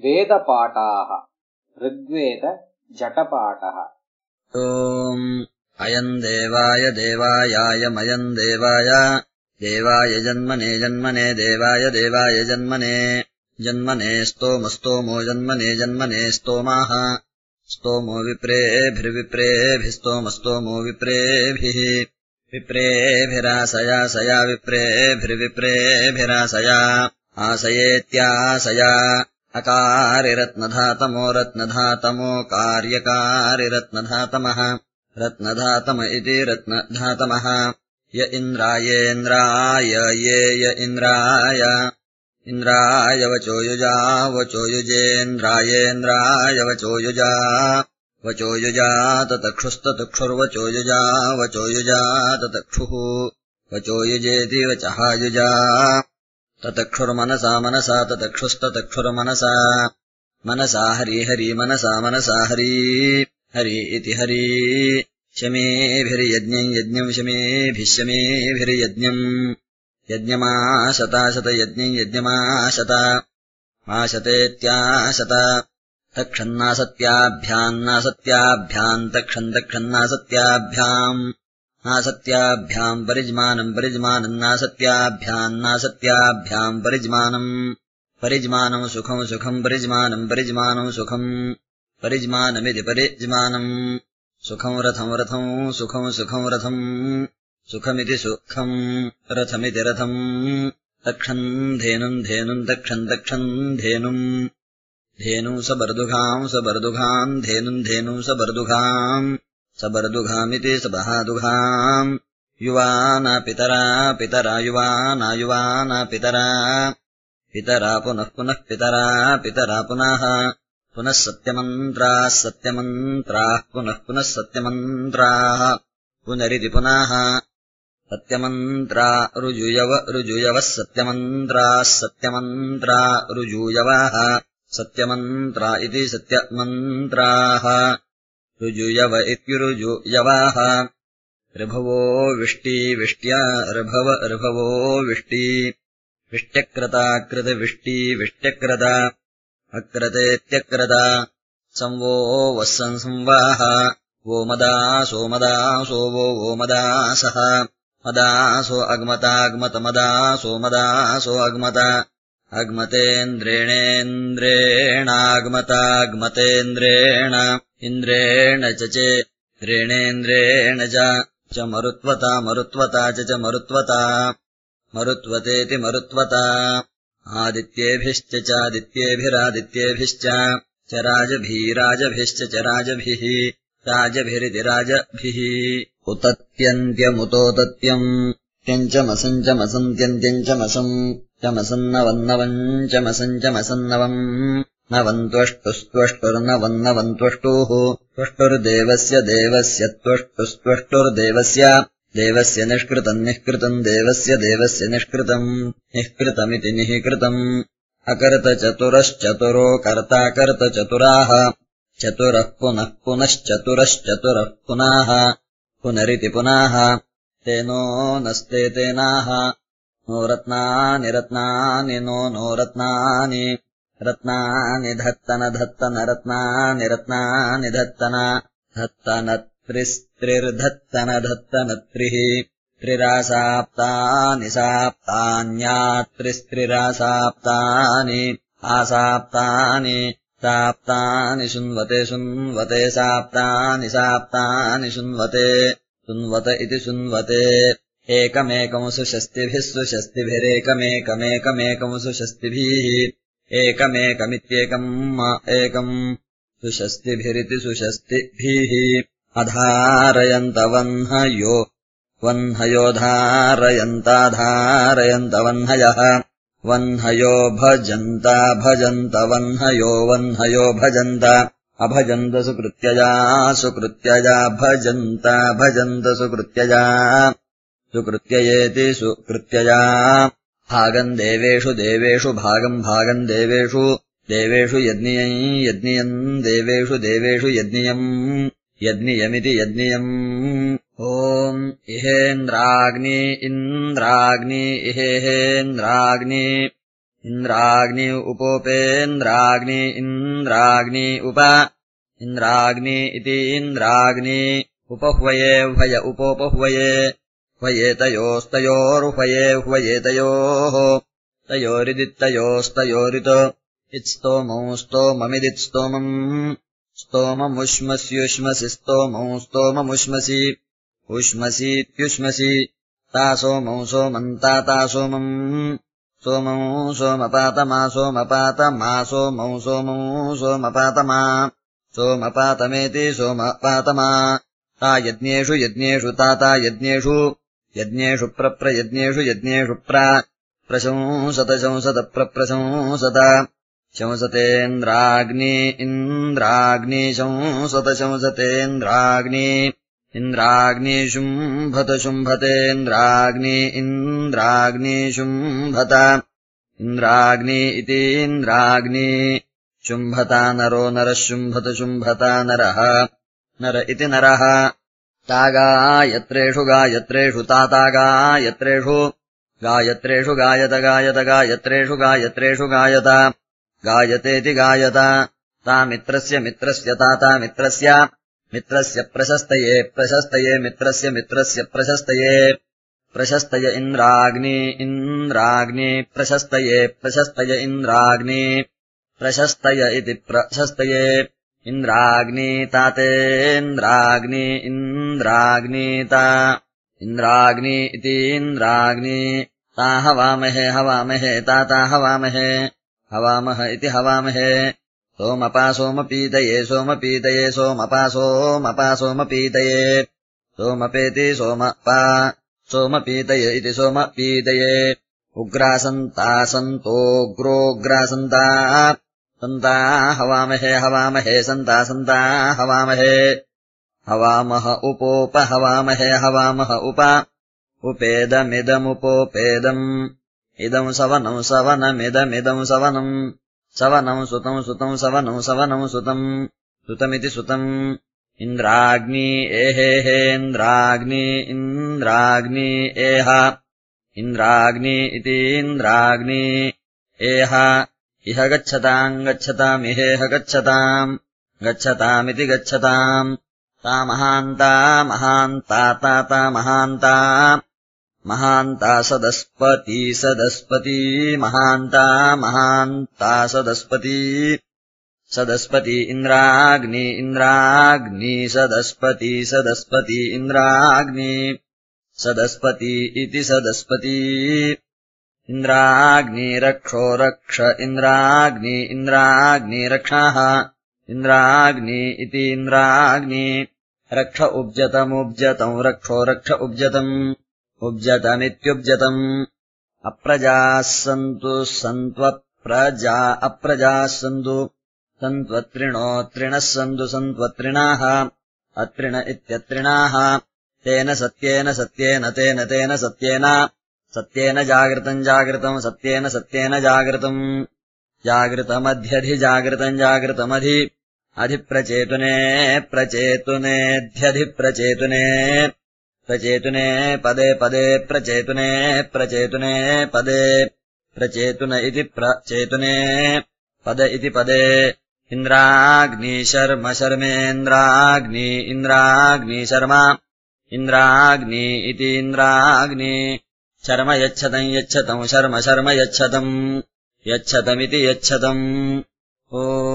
वेदपाठाः ऋग्वेद जटपाठः। ॐ अयम् देवाय देवायायमयम् देवाय देवाय जन्मने जन्मने देवाय देवाय जन्मने जन्मने स्तोमो जन्मने जन्मने स्तोमाः स्तोमो विप्रेभिर्विप्रेभिस्तोमो विप्रेभिः विप्रेभिरासया विप्रेभिर्विप्रेभिरासया आसयेत्यासया अकारिरत्नधातमो रत्नधातमो कार्यकारिरत्नधातमः रत्नधातम इति रत्नधातमः य इन्द्रायेन्द्राय ये य इन्द्राय इन्द्राय वचो युजा वचो युजेन्द्रायेन्द्राय वचो युजा ततक्षुस्ततक्षुर्वचो युजा वचो युजा ततक्षुः वचो युजेति वचः युजा ततक्षुर्मनसा मनसा ततक्षुस्ततक्षुर्मनसा मनसा हरि मनसा हरि हरि इति हरि शमेभिर्यज्ञम् शमेभिर्यज्ञम् यज्ञमाशताशत यज्ञमाशत आशतेत्याशत तक्षन्नासत्याभ्याम् तक्षन्नासत्याभ्याम् परिज्मानम् नासत्याभ्याम् परिज्मानम् सुखम् परिज्मानम् परिज्मानमिति परिज्मानम् सुखम् रथम् सुखम् रथम् सुखमिति सुखम् रथमिति रथम् तक्षन् धेनुम् तक्षन् धेनुम् धेनुम् सबर्दुघाम् धेनुम् सबर्दुघामिति सबहादुघाम् युवाना पितरा युवाना पितरा पुनः पितरा पुनः सत्यमन्त्राः पुनः सत्यमन्त्राः पुनरिति पुनः सत्यमन्त्रा ऋजुयवः सत्यमन्त्रा ऋजूयवः सत्यमन्त्रा इति सत्यमन्त्राः ऋजुयव इत्युरुजुयवः ऋभवो ऋभवो विष्ट्यक्रता अक्रतेत्यक्रता संवो वः संवाः वो मदासो वो मदासः मदासो मदासो अग्मत अग्मतेन्द्रेणाग्मतेन्द्रेण इन्द्रेण चेन्द्रेणेन्द्रेण च मरुत्वता च मरुत्वतेति मरुत्वता आदित्येभिश्च चादित्येभिरादित्येभिश्च च राजभिश्च च राजभिरिति राजभिः उतत्यन्त्यमुतोतत्यम् चमसन्नवन्नवम् नवन्त्वष्टुस्त्वष्टुर्नवन्नवन्त्वष्टुः त्वष्टुर्देवस्य देवस्य निष्कृतम् देवस्य निष्कृतमिति निःकृतम् अकर्तचतुरश्चतुरो कर्ताकर्तचतुराः चतुरः पुनश्चतुरश्चतुरः पुनः पुनरिति पुनः तेनो नस्ते तेनाः नो रत्नानि नो रत्नानि रत्नानि धत्तनत्रिः त्रिरासाप्तानि साप्तान्यात्रिस्त्रिरासाप्तानि आसाप्तानि साप्तानि शृण्वते साप्तानि शृण्वत इति शृण्वते एकमेकम् सुषष्टिभिरेकमेकमेकम् सुषष्टिभिः एकमेकमित्येकम् एकम् सुषष्टिभिरिति सुषष्टिभिः अधारयन्त वह्नयो धारयन्त वह्नयो भजन्त वह्नयो भजन्त अभजन्त सुकृत्यया भजन्त सुकृत्ययेति सुकृत्यया भागम् देवेषु भागम् देवेषु यज्ञियम् देवेषु यज्ञियमिति यज्ञियम् ॐ इहेन्द्राग्नि इहेन्द्राग्नि इन्द्राग्नि उपोपेन्द्राग्नि इन्द्राग्नि उप इन्द्राग्नि इति इन्द्राग्नि उपह्वये ह्वय उपोपह्वये ह्वयेतयोस्तयोर्ह्वये ह्वयेतयोः तयोरिदित्तयोस्तयोरित इत्स्तोमौ स्तोममिदित्स्तोमम् स्तोममुष्मस्युष्मसि स्तोमौ स्तोममुष्मसि उष्मसीत्युष्मसि तासोमौ सोमन्ताता सोमम् सोमौ सोमपातमा सोमपातमा सोमौ सोमौ सोमपातमा सोमपातमेति सोमपातमा ता यज्ञेषु यज्ञेषु ताता यज्ञेषु यज्ञेषु प्रयज्ञेषु यज्ञेषु प्रशंसत शंसत प्रशंसत शंसतेन्द्राग्नि इन्द्राग्नि शंसत शंसतेन्द्राग्नि इन्द्राग्नि शुम्भत शुम्भतेन्द्राग्नि इन्द्राग्नि शुम्भत इन्द्राग्नि इति इन्द्राग्नि शुम्भता नरो नरः शुम्भत शुम्भता नरः नर इति नरः ता गायत्रेषु गायत्रेषु ताता गायत्रेषु गायत्रेषु गायत गायत गायत्रेषु गायत्रेषु गायत गायतेति गायत ता मित्रस्य मित्रस्य ताता मित्रस्य मित्रस्य प्रशस्तये प्रशस्तये मित्रस्य मित्रस्य प्रशस्तये प्रशस्तय इन्द्राग्नि इन्द्राग्नि प्रशस्तये प्रशस्तय इन्द्राग्नि प्रशस्तय इति प्रशस्तये इन्द्राग्नि तातेन्द्राग्नि इन्द्राग्नि ता इन्द्राग्नि इति इन्द्राग्नि ता हवामहे हवामहे ताता हवामहे हवामह इति हवामहे सोमपा सोमपीतये सोमपीतये सोमपा सोमपा सोमपीतये सोमपेति सोमपा सोमपीतय इति सोमपीतये उग्रासन्ता सन्तोग्रोग्रासन्ता सन्ता हवामहे हवामहे सन्ता सन्ता हवामहे हवामह उपोप हवामहे हवामह उप उपेदमिदमुपोपेदम् इदम् सवनम् सवनमिदमिदम् सवनम् सवनम् सुतम् सुतम् सवनम् सवनम् सुतम् सुतमिति सुतम् इन्द्राग्नि एहेहेन्द्राग्नि इन्द्राग्नि एह इन्द्राग्नि इति इन्द्राग्नि एह इह गच्छताम् गच्छतामिहेह गच्छताम् गच्छतामिति गच्छताम् ता महान्ता महान्ता ताता महान्ता महान्ता सदस्पती सदस्पती महान्ता महान्ता सदस्पती सदस्पति इन्द्राग्नि इन्द्राग्नि सदस्पति सदस्पति इन्द्राग्नि सदस्पति इति सदस्पति इन्द्राग्नि रक्षो रक्ष इन्द्राग्नि इन्द्राग्नि रक्षाः इन्द्राग्नि इति इन्द्राग्नि रक्ष उब्जतमुब्जतम् रक्षो रक्ष उब्जतम् उब्जतमित्युब्जतम् अप्रजाः सन्तु सन्त्वप्रजा अप्रजाः सन्तु सन्त्वत्रिणो त्रिणः सन्तु सन्त्वत्रिणाः अत्रिण इत्यत्रिणाः तेन सत्येन सत्येन तेन तेन सत्येन सत्येन जागृतम् जागृतम् सत्येन सत्येन जागृतम् जागृतमध्यधिजागृतम् जागृतमधि अधिप्रचेतुने प्रचेतुनेध्यधिप्रचेतुने प्रचेतुने पदे पदे प्रचेतुने प्रचेतुने पदे प्रचेतुन इति प्रचेतुने पद इति पदे इन्द्राग्नि शर्म शर्मेन्द्राग्नि इन्द्राग्नि शर्म इन्द्राग्नि इति इन्द्राग्नि शर्म यच्छतम् यच्छतम् शर्म शर्म यच्छतम् यच्छतमिति यच्छतम् ओ